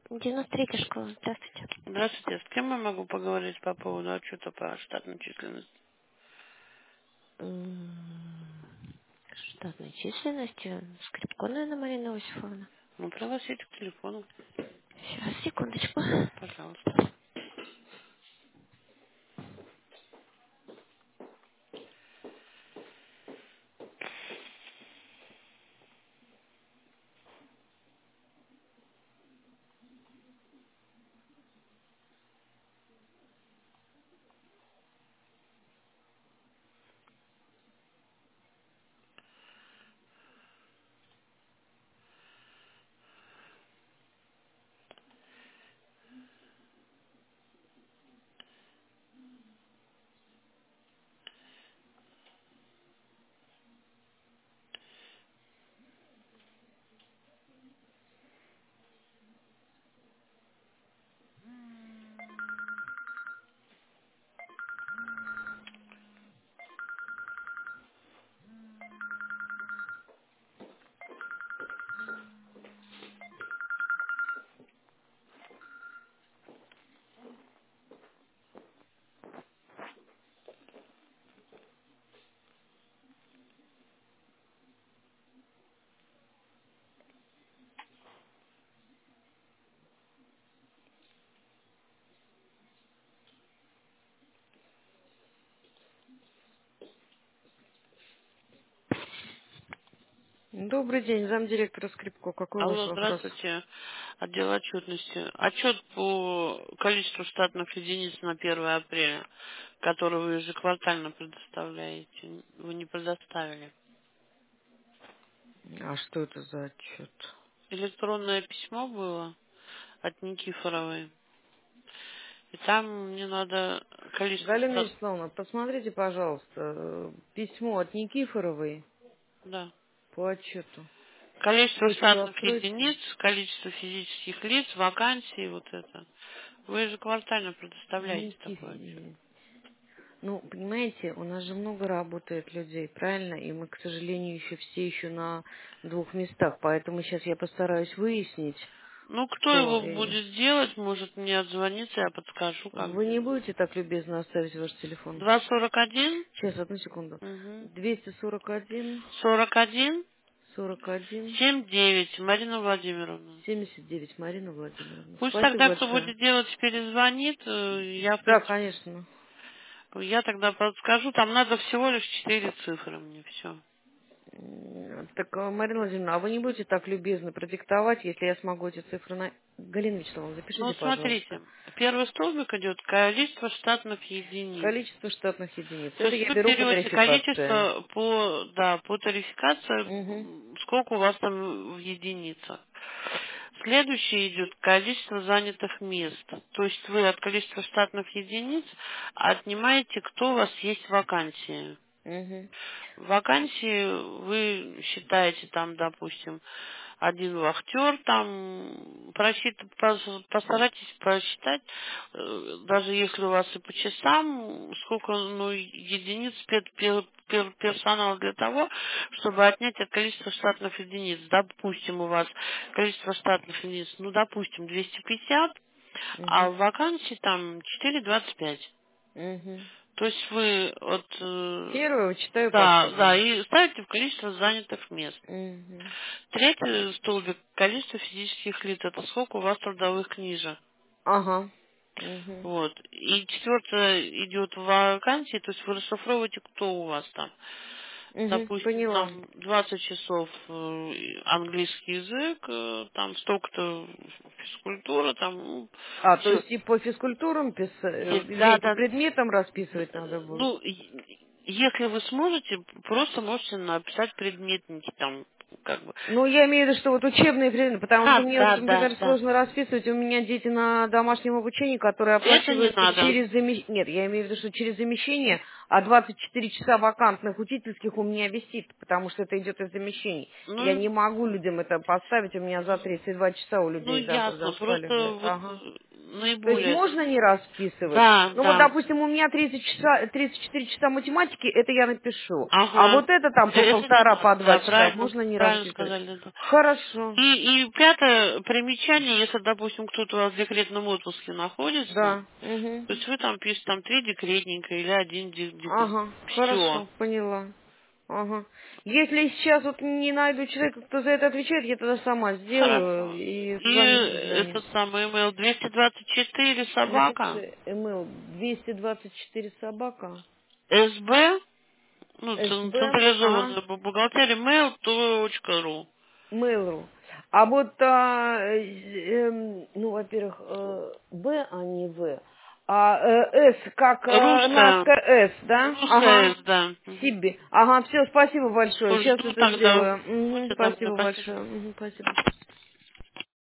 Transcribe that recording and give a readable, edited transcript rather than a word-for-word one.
93-я школа. Здравствуйте. Здравствуйте. С кем я могу поговорить по поводу отчета по штатной численности? Штатной численности. Скрипко, наверное, Марина Иосифовна. Ну, пригласите к телефону, Сейчас, секундочку. пожалуйста. Добрый день, замдиректора Скрипко. Какой у вас Алло, вопрос? здравствуйте. Отдел отчетности. Отчет по количеству штатных единиц на 1 апреля, который вы ежеквартально предоставляете, вы не предоставили. А что это за отчет? Электронное письмо было от Никифоровой. И там мне надо количество Галина штат... Вячеславовна, посмотрите, пожалуйста, письмо от Никифоровой Да. по отчету. Количество Почту штатных откройте. единиц, количество физических лиц, вакансии, вот это. Вы ежеквартально предоставляете такой отчет. Ну, понимаете, у нас же много работает людей, правильно? И мы, к сожалению, еще все еще на 2 местах. Поэтому сейчас я постараюсь выяснить, Ну, кто кто. его И будет делать, может мне отзвониться, я подскажу, как вы не делать. будете так любезно оставить ваш телефон? 241, Сейчас, одну секунду. угу. 241 41, 41 79, Марина Владимировна. 79, Марина Владимировна. Пусть Спасибо тогда, кто большое. будет делать, перезвонит. Я, в Да, принципе, конечно. я тогда подскажу. Там надо всего лишь 4 цифры мне, все. Так, Марина Владимировна, а вы не будете так любезны продиктовать, если я смогу эти цифры на... Галина Вячеславовна, Ну, запишите, вот пожалуйста. смотрите. Первый столбик идет количество штатных единиц. Количество штатных единиц. То Это есть я вы беру по берете тарификации. количество по, да, по тарификации, Угу. сколько у вас там в единицах. Следующее идет количество занятых мест. То есть вы от количества штатных единиц отнимаете, кто у вас есть вакансии. Угу. Вакансии вы считаете там, допустим, один вахтер, там постарайтесь просчитать, даже если у вас и по часам, сколько ну, единиц персонала для того, чтобы отнять от количества штатных единиц. Допустим, у вас количество штатных единиц, ну, допустим, 250, а Угу. в вакансии там 4,25. Угу. То есть вы от Первое читаю да, да, последнее. и ставите в количество занятых мест. Угу. Третий столбик количество физических лиц, это сколько у вас трудовых книжек. Ага. Угу. Вот. И четвертое идет в вакансии, то есть вы расшифровываете, кто у вас там. Угу. Допустим, Поняла. там 20 часов английский язык, там столько-то физкультура, там, ну, А, то все. есть и по физкультурам Да, извините, по да. предметам расписывать надо будет? Ну, если вы сможете, просто можете написать предметники там, как бы. Ну, я имею в виду, что вот учебные предметы, потому что Да, мне, вот, да, да, например, да. сложно расписывать. У меня дети на домашнем обучении, которые Это не оплачиваются надо. через замещение. Нет, я имею в виду, что через замещение, а 24 часа вакантных учительских у меня висит, потому что это идет из замещений. Я Ну, не могу людям это поставить, у меня за 32 часа у ну, людей ясно. Просто зашкаливает. вот Ага. То есть наиболее... можно не раз вписывать? Да, Ну вот, да. допустим, у меня 34 часа математики, это я напишу. А Ага. вот это там по Это не 1,5, по надо, да, 2 часа правильно, можно не раз правильно вписывать. сказали. Да. Хорошо. И пятое примечание, если, допустим, кто-то у вас в декретном отпуске находится, Да. Угу. то есть вы там пишете там 3 декретника или 1 Ага, Все. хорошо, поняла. Ага. Если сейчас вот не найду человека, кто за это отвечает, я тогда сама сделаю Хорошо. и с И вами созвонюсь. этот самый email 224 Значит, собака email 224 собака, СБ, ну, СБ, централизованная бухгалтерия, mail.ru. Mail.ru. А вот, ну, во-первых, Б, а не В, а С, как Русская. Наска С, да? Русская, Ага, да. Мгм. Сиби. Ага, все, спасибо большое. Ну, Сейчас жду это тогда. сделаю. Мгм, Будьте добры, спасибо спасибо. большое. Мгм, спасибо.